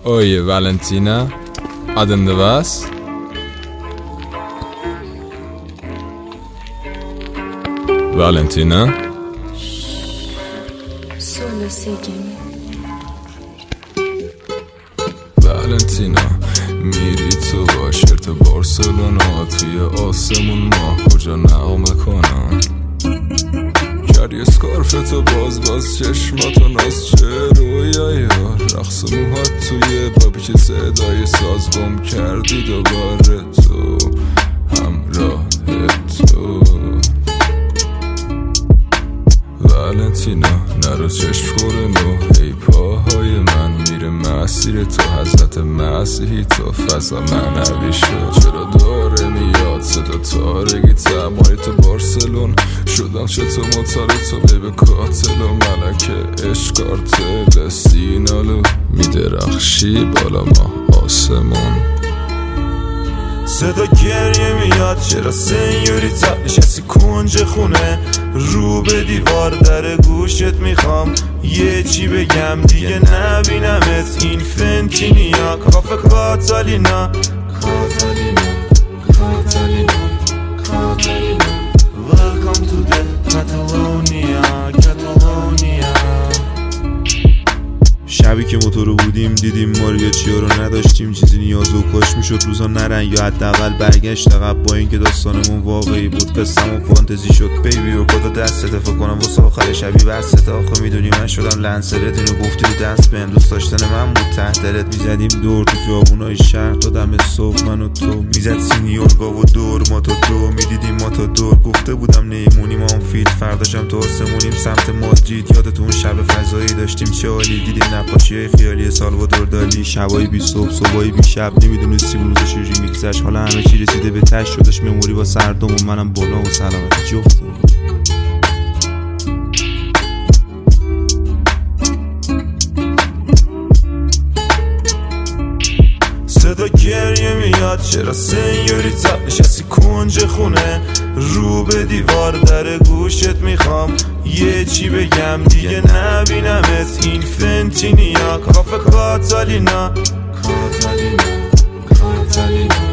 Oye, Valentina, ¿a dónde vas? Valentina? Solo sígueme. Valentina میری تو با شرط بارسلونا توی آسمون ماه کجا نغمه کنم کردی اسکارفتو باز چشماتو ناز چه رویایی رقص موهات توی بابی که صدای ساز گم کردی دوباره تو همراه تو والنتینا نرو چشم خوره نو ای پاهای من میره مسیر تو حضرت مسیحی تو فضا معنوی شد چرا داره میاد صدا تارگی تمایی تو بارسلون شدم چطور موتار تو بیب کاتل و ملک اشکارتل سینالو میدرخشی بالا ما آسمون صدا گریه میاد چرا سنیوریتا نشستی کنج خونه رو به دیوار در گوشت میخوام یه چی بگم دیگه نبینمت این فنتینیا کافه کاتالینا Welcome to the Catalonia شبی که موتورو بودیم دیدیم ماریاچیا رو نداشتیم چیزی نیاز و کاش میشد روزا نرن یا حداقل برگشت عقب با اینکه داستانمون واقعی بود قصه‌مون فانتزی شد بیبی و خدا دستت فکر کنم واسه آخر شبی بسته آخه میدونی من شدم لنسرت اینو گفتی تو دست بهم دوست داشتن من بود ته دلت میزدیم دور تو خیابونای شهر تا دم صبح من و تو میزد سینیورگا و دور ما تو دو میدیدیم ما تا دور گفته بودم نیمونیم آن فیلد فرداشم تو آسمونیم سمت مادرید یادتون شب فضایی داشتیم چه حالی دیدیم نقاشی خیالی سالوادور دالی شبای بی صبح صبحای بی شب نمیدونستیم روز چجوری میگذشت حالا همه چی رسیده به تش شدش مموری با سردم و منم بالا و سلامتی جفت صدا گریه میاد چرا سنیوریتا نشستی کنج خونه رو به دیوار در گوشت میخوام یه چی بگم دیگه نبینمت این فنتینیا کافه کاتالینا